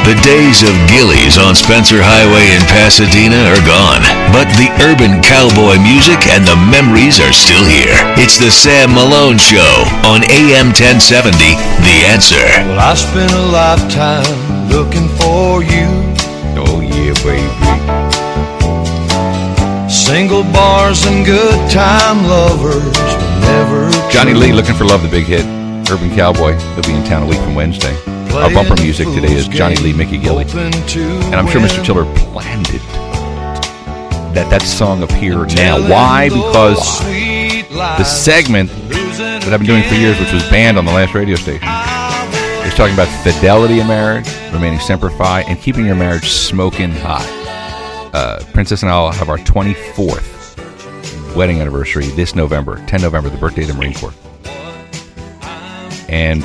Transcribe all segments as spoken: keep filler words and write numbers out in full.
The days of Gillies on Spencer Highway in Pasadena are gone, but the urban cowboy music and the memories are still here. It's the Sam Malone Show on A M ten seventy, The Answer. Well, I spent a lifetime looking for you. Oh yeah, baby. Single bars and good time lovers never. Johnny Lee, Looking for Love, the big hit. Urban Cowboy. He'll be in town a week from Wednesday. Our bumper music today is Johnny Lee, Mickey Gilley. And I'm sure Mister Tiller planned it, that that song appear now. Why? Because the segment that I've been doing for years, which was banned on the last radio station, is talking about fidelity in marriage, remaining semper fi, and keeping your marriage smoking hot. Uh, Princess and I will have our twenty-fourth wedding anniversary this November, the tenth of November, the birthday of the Marine Corps. And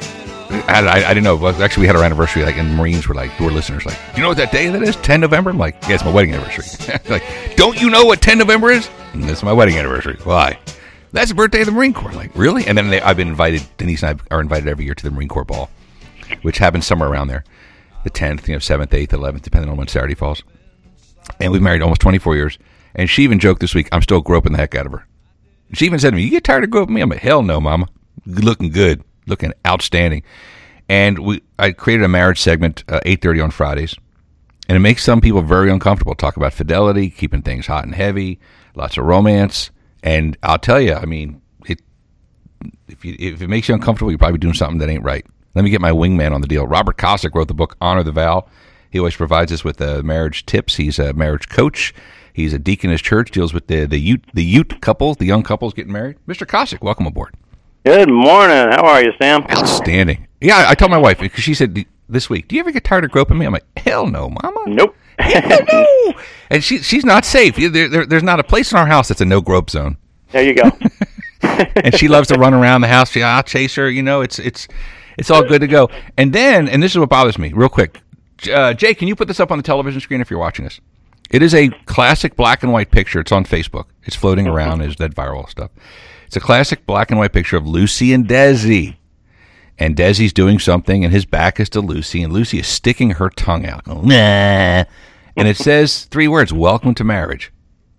I, I, I didn't know. Actually, we had our anniversary, like, and Marines were like, who were listeners, like, you know what that day that is? tenth of November? I'm like, yeah, it's my wedding anniversary. Like, don't you know what tenth of November is? And this is my wedding anniversary. Why? That's the birthday of the Marine Corps. Like, really? And then they, I've been invited, Denise and I are invited every year to the Marine Corps Ball, which happens somewhere around there. The tenth, you know, seventh, eighth, eleventh, depending on when Saturday falls. And we've married almost twenty-four years. And she even joked this week, I'm still groping the heck out of her. She even said to me, you get tired of groping me? I'm like, hell no, mama. Looking good. Looking outstanding. And we, I created a marriage segment, uh, eight thirty on Fridays. And it makes some people very uncomfortable. Talk about fidelity, keeping things hot and heavy, lots of romance. And I'll tell you, I mean, it, if, you, if it makes you uncomfortable, you're probably doing something that ain't right. Let me get my wingman on the deal. Robert Kosick wrote the book, Honor the Vow. He always provides us with uh, marriage tips. He's a marriage coach. He's a deacon in his church, deals with the, the, Ute, the Ute couples, the young couples getting married. Mister Kosick, welcome aboard. Good morning. How are you, Sam? Outstanding. Yeah, I told my wife, because she said this week, do you ever get tired of groping me? I'm like, hell no, mama. Nope. Hell no. And she, she's not safe. There, there, there's not a place in our house that's a no-grope zone. There you go. And she loves to run around the house. She, I'll chase her. You know, it's it's it's all good to go. And then, and this is what bothers me, real quick. Uh, Jay, can you put this up on the television screen if you're watching this? It is a classic black and white picture. It's on Facebook. It's floating around as that viral stuff. It's a classic black and white picture of Lucy and Desi. And Desi's doing something, and his back is to Lucy, and Lucy is sticking her tongue out. Going, nah. And it says three words, welcome to marriage.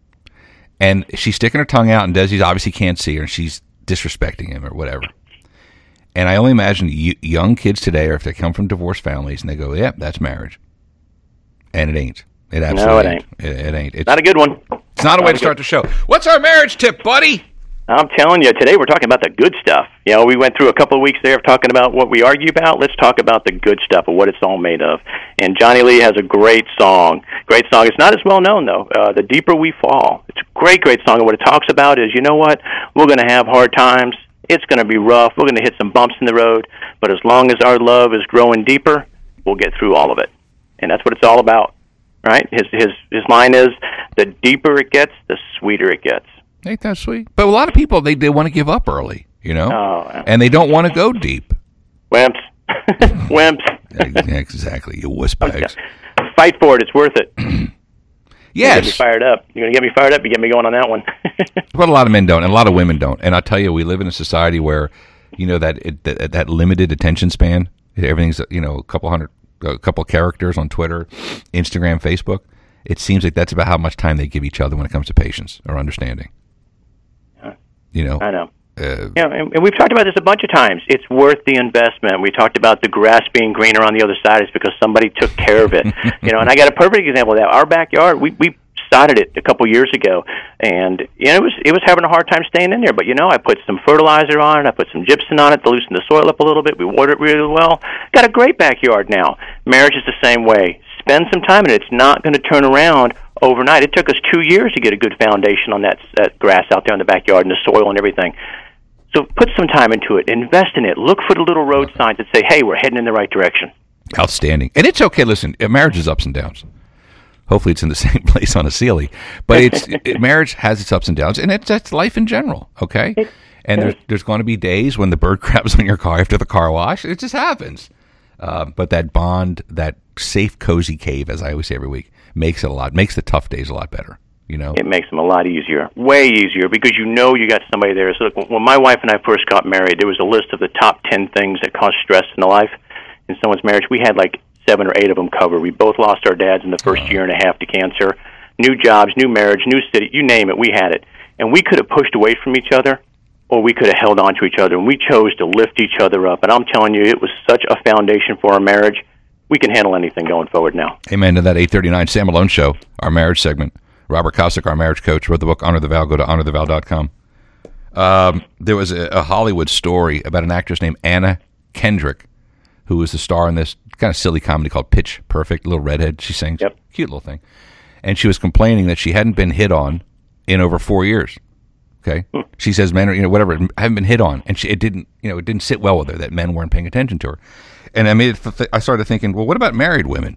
And she's sticking her tongue out, and Desi obviously can't see her, and she's disrespecting him or whatever. And I only imagine y- young kids today, or if they come from divorced families, and they go, yep, that's marriage. And it ain't. It absolutely no, it ain't. It, it ain't. It's not a good one. It's not a way to start the show. What's our marriage tip, buddy? I'm telling you, today we're talking about the good stuff. You know, we went through a couple of weeks there of talking about what we argue about. Let's talk about the good stuff of what it's all made of. And Johnny Lee has a great song. Great song. It's not as well known, though. Uh, The Deeper We Fall. It's a great, great song. And what it talks about is, you know what? We're going to have hard times. It's going to be rough. We're going to hit some bumps in the road. But as long as our love is growing deeper, we'll get through all of it. And that's what it's all about, right? His his his line is, the deeper it gets, the sweeter it gets. Ain't that sweet? But a lot of people, they, they want to give up early, you know? Oh, and they don't want to go deep. Wimps. Wimps. Exactly, you wuss bags. Okay. Fight for it. It's worth it. Yes. You get me fired up. You're going to get me fired up, you get me going on that one. But a lot of men don't, and a lot of women don't. And I'll tell you, we live in a society where, you know, that it, that, that limited attention span, everything's, you know, a couple hundred, a couple characters on Twitter, Instagram, Facebook. It seems like that's about how much time they give each other when it comes to patience or understanding. You know, I know. Uh, yeah, and, and we've talked about this a bunch of times. It's worth the investment. We talked about the grass being greener on the other side. It's because somebody took care of it. You know, and I got a perfect example of that. Our backyard, we we started it a couple years ago, and you know, it was it was having a hard time staying in there. But you know, I put some fertilizer on it. I put some gypsum on it to loosen the soil up a little bit. We watered it really well. Got a great backyard now. Marriage is the same way. Spend some time in it. It's not going to turn around overnight. It took us two years to get a good foundation on that, that grass out there in the backyard and the soil and everything. So put some time into it. Invest in it. Look for the little road signs that say, hey, we're heading in the right direction. Outstanding. And it's okay. Listen, marriage is ups and downs. Hopefully it's in the same place on a Sealy. But it's it, marriage has its ups and downs, and it's that's life in general, okay? And there's, there's going to be days when the bird craps on your car after the car wash. It just happens. Uh, but that bond, that safe, cozy cave, as I always say every week, makes it a lot, makes the tough days a lot better, you know? It makes them a lot easier, way easier, because you know you got somebody there. So look, when my wife and I first got married, there was a list of the top ten things that cause stress in the life in someone's marriage. We had like seven or eight of them covered. We both lost our dads in the first year and a half to cancer. New jobs, new marriage, new city, you name it, we had it. And we could have pushed away from each other, or we could have held on to each other. And we chose to lift each other up. And I'm telling you, it was such a foundation for our marriage. We can handle anything going forward now. Amen to that. eight thirty-nine Sam Malone Show, our marriage segment. Robert Kosick, our marriage coach, wrote the book Honor the Vow. Go to honor the vow dot com. Um, there was a, a Hollywood story about an actress named Anna Kendrick, who was the star in this kind of silly comedy called Pitch Perfect, little redhead. She sings, yep. Cute little thing. And she was complaining that she hadn't been hit on in over four years. Okay, hmm. She says men are, you know, whatever, haven't been hit on, and she, it didn't, you know, it didn't sit well with her that men weren't paying attention to her. And I made, I started thinking, well, what about married women?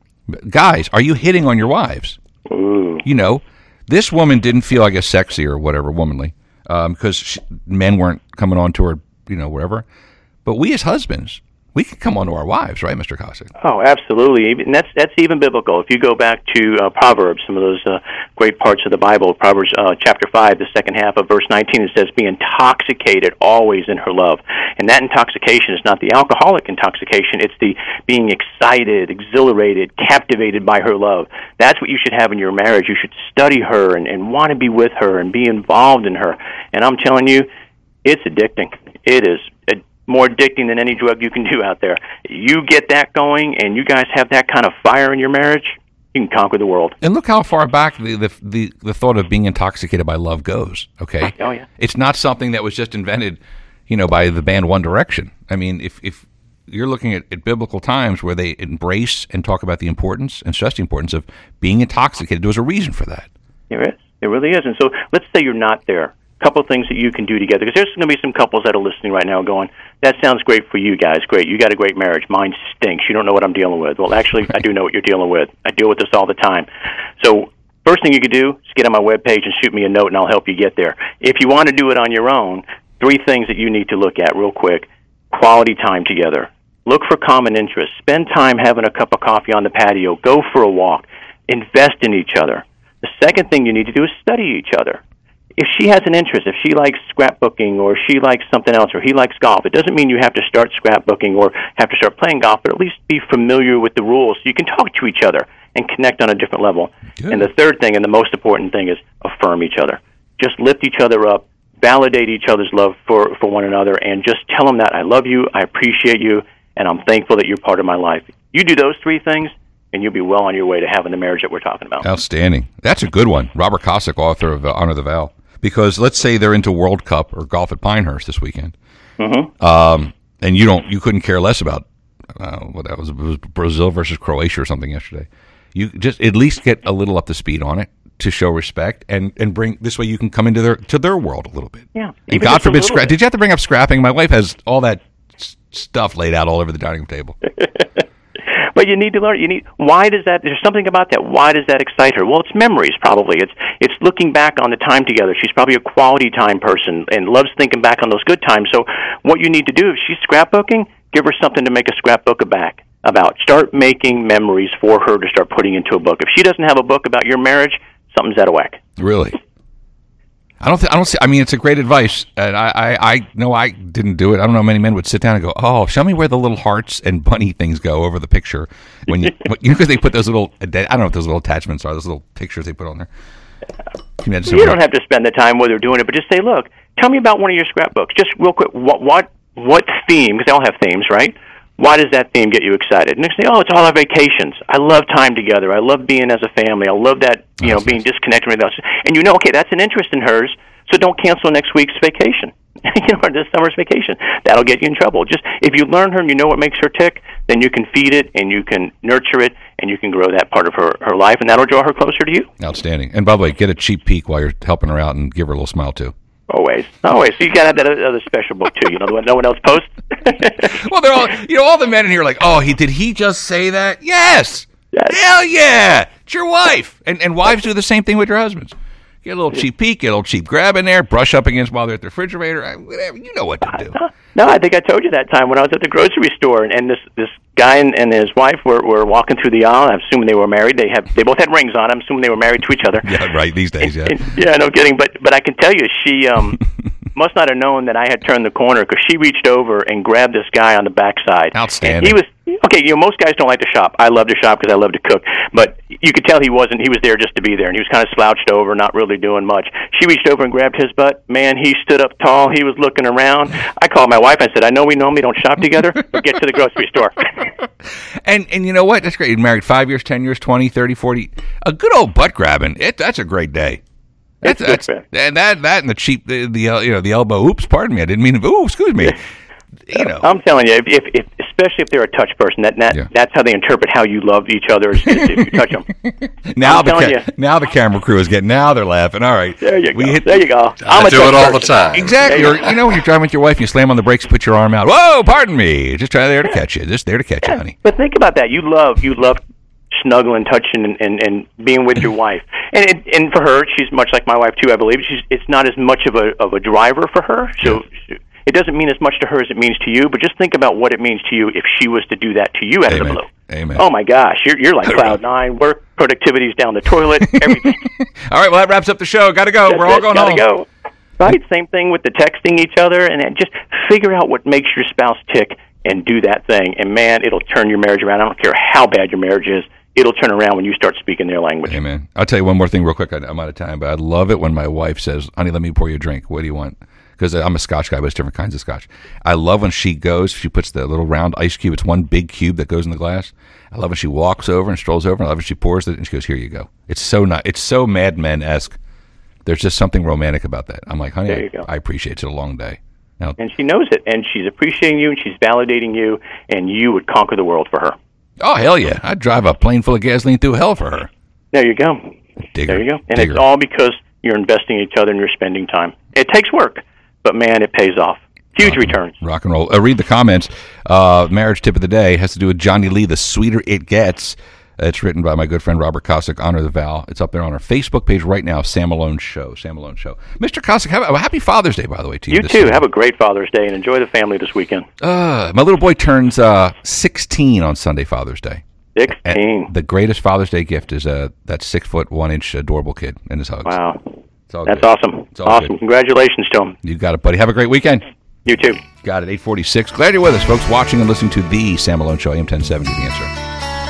Guys, are you hitting on your wives? Ooh. You know, this woman didn't feel, I guess, sexy or whatever, womanly, um, because she, men weren't coming on to her, you know, wherever. But we as husbands, we can come on to our wives, right, Mister Kosick? Oh, absolutely. And that's that's even biblical. If you go back to uh, Proverbs, some of those uh, great parts of the Bible, Proverbs uh, chapter five, the second half of verse nineteen, it says, be intoxicated always in her love. And that intoxication is not the alcoholic intoxication. It's the being excited, exhilarated, captivated by her love. That's what you should have in your marriage. You should study her and, and want to be with her and be involved in her. And I'm telling you, it's addicting. It is addicting. More addicting than any drug you can do out there. You get that going, and you guys have that kind of fire in your marriage, you can conquer the world. And look how far back the the the, the thought of being intoxicated by love goes. Okay, oh yeah, it's not something that was just invented, you know, by the band One Direction. I mean, if if you're looking at, at biblical times where they embrace and talk about the importance and stress the importance of being intoxicated, there was a reason for that. There is. There really is. And so let's say you're not there. Couple things that you can do together, because there's going to be some couples that are listening right now going, that sounds great for you guys, great, you got a great marriage, mine stinks, you don't know what I'm dealing with. Well, actually, I do know what you're dealing with. I deal with this all the time. So first thing you could do is get on my webpage and shoot me a note, and I'll help you get there. If you want to do it on your own, three things that you need to look at real quick. Quality time together. Look for common interests. Spend time having a cup of coffee on the patio. Go for a walk. Invest in each other. The second thing you need to do is study each other. If she has an interest, if she likes scrapbooking or she likes something else or he likes golf, it doesn't mean you have to start scrapbooking or have to start playing golf, but at least be familiar with the rules so you can talk to each other and connect on a different level. Good. And the third thing and the most important thing is affirm each other. Just lift each other up, validate each other's love for, for one another, and just tell them that I love you, I appreciate you, and I'm thankful that you're part of my life. You do those three things, and you'll be well on your way to having the marriage that we're talking about. Outstanding. That's a good one. Robert Kosick, author of uh, Honor the Vow. Because let's say they're into World Cup or golf at Pinehurst this weekend, mm-hmm. um, and you don't, you couldn't care less about uh, what that was, it was Brazil versus Croatia or something yesterday. You just at least get a little up to speed on it to show respect and, and bring this way you can come into their to their world a little bit. Yeah, and God forbid, scrap. Did you have to bring up scrapping? My wife has all that s- stuff laid out all over the dining room table. But you need to learn. You need. Why does that? There's something about that. Why does that excite her? Well, it's memories. Probably it's it's looking back on the time together. She's probably a quality time person and loves thinking back on those good times. So what you need to do if she's scrapbooking, give her something to make a scrapbook back about. Start making memories for her to start putting into a book. If she doesn't have a book about your marriage, something's out of whack. Really. I don't. Th- I don't see. I mean, it's a great advice, and I, I, I know I didn't do it. I don't know. Many men would sit down and go, "Oh, show me where the little hearts and bunny things go over the picture." When you, you know, because they put those little. I don't know what those little attachments are. Those little pictures they put on there. You, you don't have to spend the time where they're doing it, but just say, "Look, tell me about one of your scrapbooks." Just real quick, what, what, what theme? Because they all have themes, right? Why does that theme get you excited? And they say, oh, it's all our vacations. I love time together. I love being as a family. I love that, you know, being disconnected from us. And you know, okay, that's an interest in hers, so don't cancel next week's vacation, you know, or this summer's vacation. That'll get you in trouble. Just if you learn her and you know what makes her tick, then you can feed it and you can nurture it and you can grow that part of her, her life, and that'll draw her closer to you. Outstanding. And by the way, get a cheap peek while you're helping her out and give her a little smile, too. Always, always. So you got to have that other special book too. You know, the one no one else posts. Well, they're all, you know, all the men in here are like, oh, he did he just say that? Yes, yes. Hell yeah, it's your wife, and and wives do the same thing with your husbands. Get a little cheap peek, get a little cheap grab in there, brush up against while they're at the refrigerator, whatever. You know what to do. Uh, no, I think I told you that time when I was at the grocery store, and, and this this guy and, and his wife were, were walking through the aisle. I'm assuming they were married. They have they both had rings on. I'm assuming they were married to each other. Yeah, right. These days, yeah. And, and, yeah, no kidding. But but I can tell you, she um must not have known that I had turned the corner because she reached over and grabbed this guy on the backside. Outstanding. And he was okay, you know, most guys don't like to shop. I love to shop because I love to cook. But you could tell he wasn't. He was there just to be there, and he was kind of slouched over, not really doing much. She reached over and grabbed his butt. Man, he stood up tall. He was looking around. I called my wife. I said, I know we normally don't shop together, but get to the grocery store. and and you know what? That's great. You married five years, ten years, twenty, thirty, forty. A good old butt grabbing. It that's a great day. That's, It's that's and that that and the cheap the, the you know the elbow. Oops, pardon me. I didn't mean to. Ooh, excuse me. You know. I'm telling you, if, if, if especially if they're a touch person, that, that Yeah. that's how they interpret how you love each other. Is if you touch them. Now I'm the telling ca- you. now the camera crew is getting. Now they're laughing. All right. There you we go. Hit, there you go. I'm I a do touch it all the person. time. Exactly. There Or, you you know, when you're driving with your wife, and you slam on the brakes, put your arm out. Whoa, pardon me. Just try there to catch you. Just there to catch you, honey. But think about that. You love you love snuggling, touching, and, and, and being with your wife. And it, and for her, she's much like my wife too. I believe she's it's not as much of a of a driver for her. So Yeah. it doesn't mean as much to her as it means to you. But just think about what it means to you if she was to do that to you out of Amen. the blue. Amen. Oh my gosh, you're you're like cloud nine. Work productivity's down the toilet. Everything. All right. Well, that wraps up the show. Got to go. We're all That's it. going Gotta home. Go. Right. Same thing with the texting each other, and then just figure out what makes your spouse tick and do that thing. And man, it'll turn your marriage around. I don't care how bad your marriage is. It'll turn around when you start speaking their language. Amen. I'll tell you one more thing real quick. I- I'm out of time, but I love it when my wife says, honey, let me pour you a drink. What do you want? Because I'm a Scotch guy, but it's different kinds of Scotch. I love when she goes, she puts the little round ice cube. It's one big cube that goes in the glass. I love when she walks over and strolls over. I love when she pours it and she goes, here you go. It's so not. It's so Mad Men-esque. There's just something romantic about that. I'm like, honey, There you I, go. I appreciate it. It's a long day. Now, And she knows it, and she's appreciating you, and she's validating you, and you would conquer the world for her. oh, hell yeah. I'd drive a plane full of gasoline through hell for her. There you go. Digger. There you go. And Digger. it's all because you're investing in each other and you're spending time. It takes work, but man, it pays off. Huge returns. Rock and roll. Uh, read the comments. Uh, marriage tip of the day has to do with Johnny Lee, The Sweeter It Gets. Uh, it's written by my good friend Robert Cossack, Honor the Vow. It's up there on our Facebook page right now, Sam Malone Show. Sam Malone Show. Mister Cossack, have a happy Father's Day, by the way, to you. You this too. Sunday. Have a great Father's Day and enjoy the family this weekend. Uh, my little boy turns uh, sixteen on Sunday, Father's Day. sixteen. And the greatest Father's Day gift is uh, that six foot one inch adorable kid and his hugs. Wow. It's all That's good. awesome. It's all Awesome. good. Congratulations to him. You got it, buddy. Have a great weekend. You too. Got it. eight forty-six. Glad you're with us, folks, watching and listening to the Sam Malone Show, A M ten seventy, The Answer.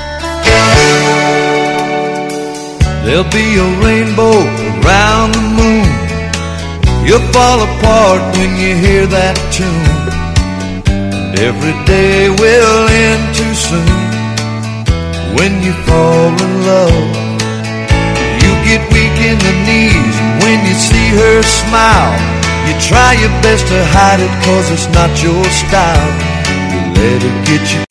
There'll be a rainbow around the moon. You'll fall apart when you hear that tune. And every day will end too soon. When you fall in love, you get weak in the knees. And when you see her smile, you try your best to hide it, 'cause it's not your style. You let it get you